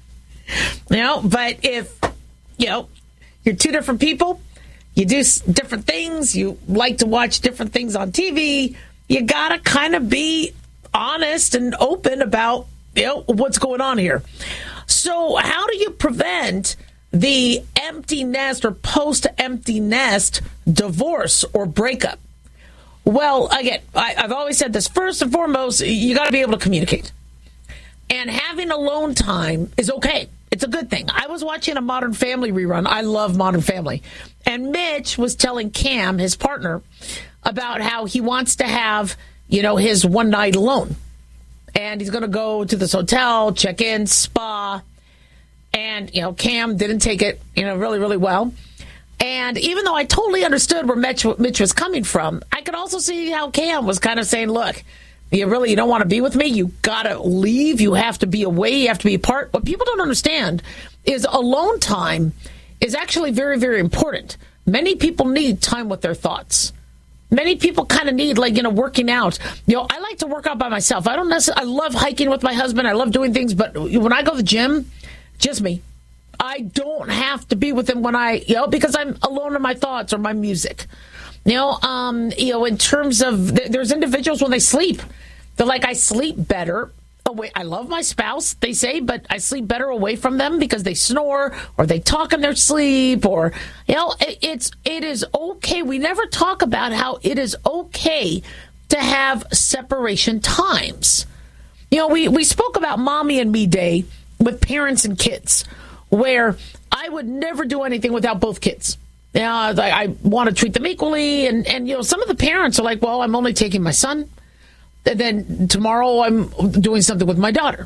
you know, but if, you know, you're two different people, you do different things, you like to watch different things on T V, you got to kind of be honest and open about, you know, what's going on here. So how do you prevent the empty nest or post-empty nest divorce or breakup? Well, again, I, I've always said this. First and foremost, you got to be able to communicate. And having alone time is okay. It's a good thing. I was watching a Modern Family rerun. I love Modern Family. And Mitch was telling Cam, his partner, about how he wants to have, you know, his one night alone. And he's going to go to this hotel, check in, spa. And, you know, Cam didn't take it, you know, really, really well. And even though I totally understood where Mitch, Mitch was coming from, I could also see how Cam was kind of saying, look, you really, you don't want to be with me. You got to leave. You have to be away. You have to be apart. What people don't understand is alone time is actually very, very important. Many people need time with their thoughts. Many people kind of need, like, you know, working out. You know, I like to work out by myself. I don't necessarily, I love hiking with my husband. I love doing things. But when I go to the gym, just me. I don't have to be with him when I, you know, because I'm alone in my thoughts or my music. You know, um, you know, in terms of, there's individuals when they sleep, they're like, I sleep better away. I love my spouse, they say, but I sleep better away from them because they snore or they talk in their sleep or, you know, it, it's, it is okay. We never talk about how it is okay to have separation times. You know, we, we spoke about Mommy and Me Day with parents and kids, where I would never do anything without both kids. You know, I, I want to treat them equally. And, and, you know, some of the parents are like, well, I'm only taking my son. And then tomorrow I'm doing something with my daughter.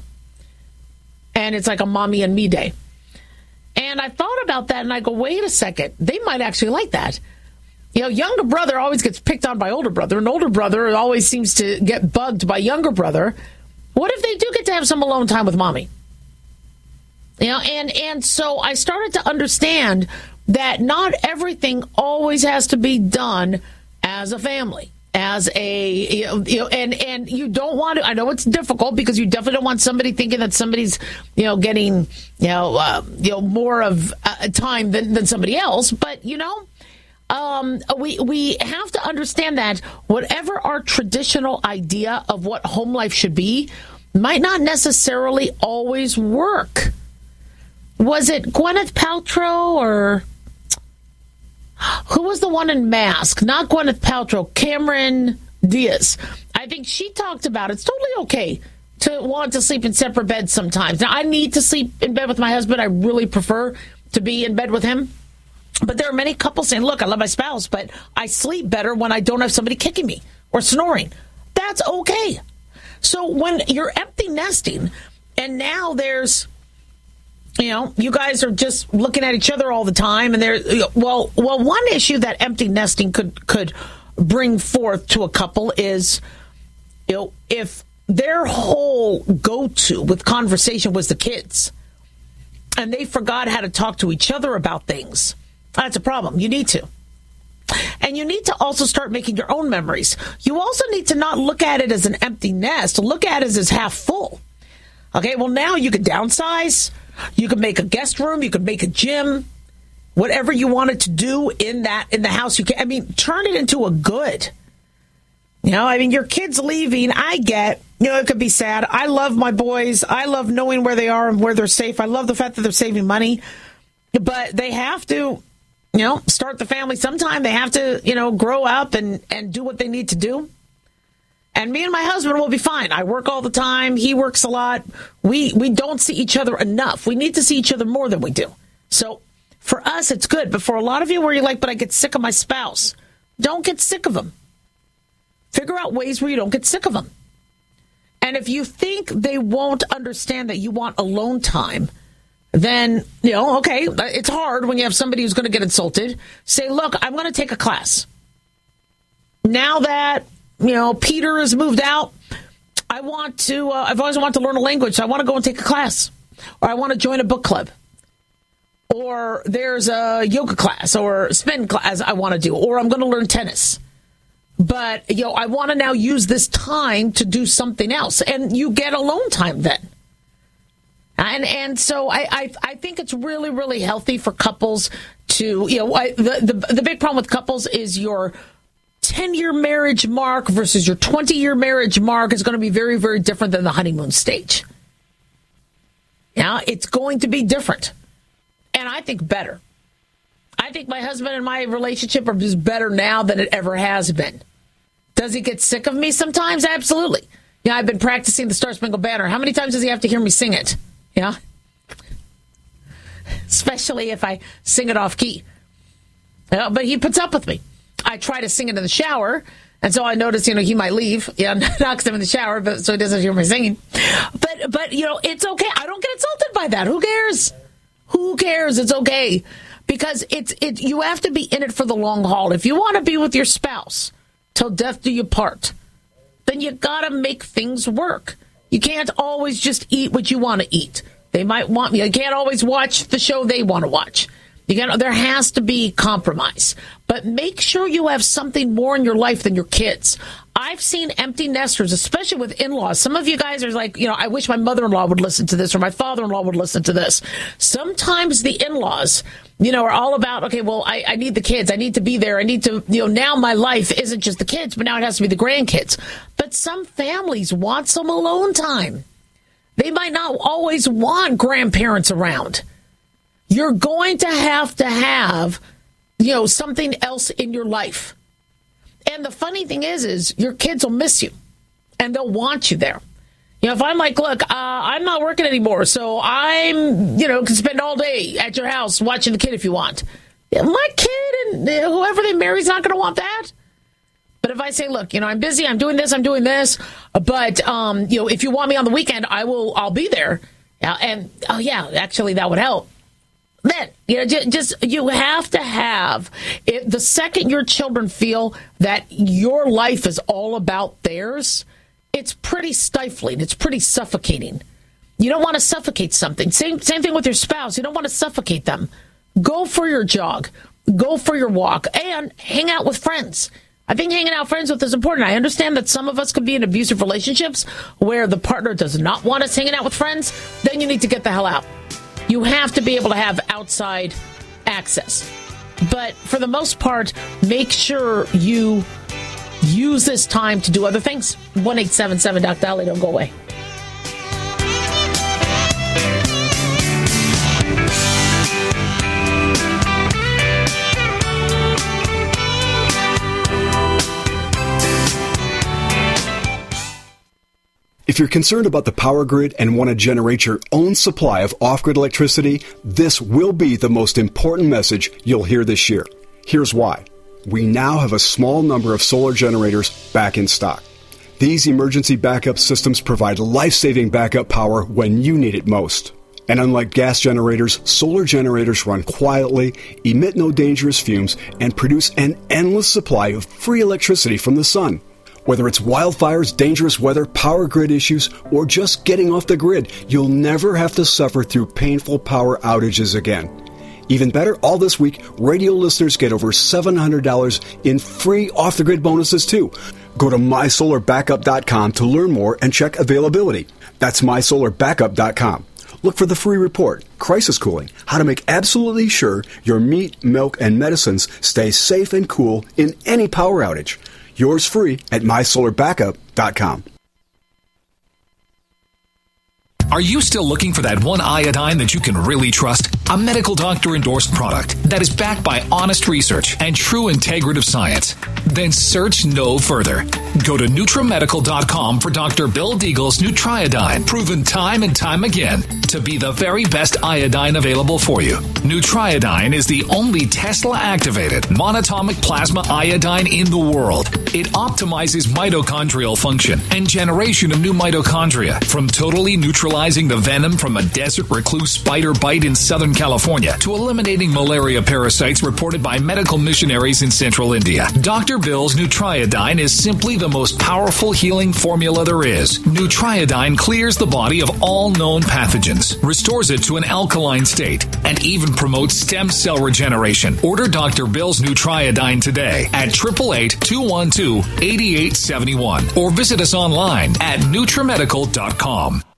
And it's like a Mommy and Me Day. And I thought about that and I go, wait a second. They might actually like that. You know, younger brother always gets picked on by older brother. And older brother always seems to get bugged by younger brother. What if they do get to have some alone time with mommy? You know, and, and so I started to understand that not everything always has to be done as a family, as a, you know, you know, and, and you don't want to, I know it's difficult because you definitely don't want somebody thinking that somebody's, you know, getting, you know, uh, you know, more of uh, time than, than somebody else. But, you know, um, we, we have to understand that whatever our traditional idea of what home life should be might not necessarily always work. Was it Gwyneth Paltrow or who was the one in Mask? Not Gwyneth Paltrow, Cameron Diaz. I think she talked about it's totally okay to want to sleep in separate beds sometimes. Now, I need to sleep in bed with my husband. I really prefer to be in bed with him. But there are many couples saying, look, I love my spouse, but I sleep better when I don't have somebody kicking me or snoring. That's okay. So when you're empty nesting and now there's, you know, you guys are just looking at each other all the time. And there, well, well, one issue that empty nesting could could bring forth to a couple is, you know, if their whole go-to with conversation was the kids, and they forgot how to talk to each other about things, that's a problem. You need to. And you need to also start making your own memories. You also need to not look at it as an empty nest. Look at it as half full. Okay, well, now you could downsize. You could make a guest room. You could make a gym. Whatever you wanted to do in that in the house, you can. I mean, turn it into a good. You know, I mean, your kids leaving, I get, you know, it could be sad. I love my boys. I love knowing where they are and where they're safe. I love the fact that they're saving money. But they have to, you know, start the family sometime. They have to, you know, grow up and, and do what they need to do. And me and my husband will be fine. I work all the time. He works a lot. We we don't see each other enough. We need to see each other more than we do. So for us, it's good. But for a lot of you where you're like, but I get sick of my spouse. Don't get sick of him. Figure out ways where you don't get sick of them. And if you think they won't understand that you want alone time, then, you know, okay, it's hard when you have somebody who's going to get insulted. Say, look, I'm going to take a class. Now that, you know, Peter has moved out, I want to, uh, I've always wanted to learn a language, so I want to go and take a class. Or I want to join a book club. Or there's a yoga class or spin class I want to do. Or I'm going to learn tennis. But, you know, I want to now use this time to do something else. And you get alone time then. And and so I, I I think it's really, really healthy for couples to, you know, I, the, the, the big problem with couples is your ten-year marriage mark versus your twenty-year marriage mark is going to be very, very different than the honeymoon stage. Yeah, it's going to be different. And I think better. I think my husband and my relationship are just better now than it ever has been. Does he get sick of me sometimes? Absolutely. Yeah, I've been practicing the Star Spangled Banner. How many times does he have to hear me sing it? Yeah. Especially if I sing it off key. Yeah, but he puts up with me. I try to sing it in the shower, and so I notice, you know, he might leave. Yeah, not because I'm in the shower, but so he doesn't hear me singing. But, but you know, it's okay. I don't get insulted by that. Who cares? Who cares? It's okay. Because it's it. You have to be in it for the long haul. If you want to be with your spouse till death do you part, then you got to make things work. You can't always just eat what you want to eat. They might want you. You can't always watch the show they want to watch. You got. There has to be compromise. But make sure you have something more in your life than your kids. I've seen empty nesters, especially with in-laws. Some of you guys are like, you know, I wish my mother-in-law would listen to this or my father-in-law would listen to this. Sometimes the in-laws, you know, are all about, okay, well, I, I need the kids. I need to be there. I need to, you know, now my life isn't just the kids, but now it has to be the grandkids. But some families want some alone time. They might not always want grandparents around. You're going to have to have, you know, something else in your life. And the funny thing is, is your kids will miss you and they'll want you there. You know, if I'm like, look, uh, I'm not working anymore, so I'm, you know, can spend all day at your house watching the kid if you want. My kid and whoever they marry is not going to want that. But if I say, look, you know, I'm busy, I'm doing this, I'm doing this, but, um, you know, if you want me on the weekend, I will, I'll be there. Yeah, and, oh, yeah, actually, that would help. Then, you know, just, you have to have, it, the second your children feel that your life is all about theirs, it's pretty stifling. It's pretty suffocating. You don't want to suffocate something. Same, same thing with your spouse. You don't want to suffocate them. Go for your jog. Go for your walk. And hang out with friends. I think hanging out friends with is important. I understand that some of us could be in abusive relationships where the partner does not want us hanging out with friends. Then you need to get the hell out. You have to be able to have outside access. But for the most part, make sure you use this time to do other things. one eight seven seven Doc Dolly, don't go away. If you're concerned about the power grid and want to generate your own supply of off-grid electricity, this will be the most important message you'll hear this year. Here's why. We now have a small number of solar generators back in stock. These emergency backup systems provide life-saving backup power when you need it most. And unlike gas generators, solar generators run quietly, emit no dangerous fumes, and produce an endless supply of free electricity from the sun. Whether it's wildfires, dangerous weather, power grid issues, or just getting off the grid, you'll never have to suffer through painful power outages again. Even better, all this week, radio listeners get over seven hundred dollars in free off-the-grid bonuses, too. Go to my solar backup dot com to learn more and check availability. That's my solar backup dot com. Look for the free report, Crisis Cooling, how to make absolutely sure your meat, milk, and medicines stay safe and cool in any power outage. Yours free at my solar backup dot com. Are you still looking for that one iodine that you can really trust? A medical doctor endorsed product that is backed by honest research and true integrative science? Then search no further. Go to Nutramedical dot com for Doctor Bill Deagle's Nutriodine, proven time and time again to be the very best iodine available for you. Nutriodine is the only Tesla-activated monatomic plasma iodine in the world. It optimizes mitochondrial function and generation of new mitochondria, from totally neutralizing the venom from a desert recluse spider bite in Southern California to eliminating malaria parasites reported by medical missionaries in central India. Doctor Bill's Nutriodine is simply the most powerful healing formula there is. Nutriodine clears the body of all known pathogens, restores it to an alkaline state, and even promotes stem cell regeneration. Order Doctor Bill's Nutriodine today at eight eight eight, two one two, eight eight seven one or visit us online at Nutramedical dot com.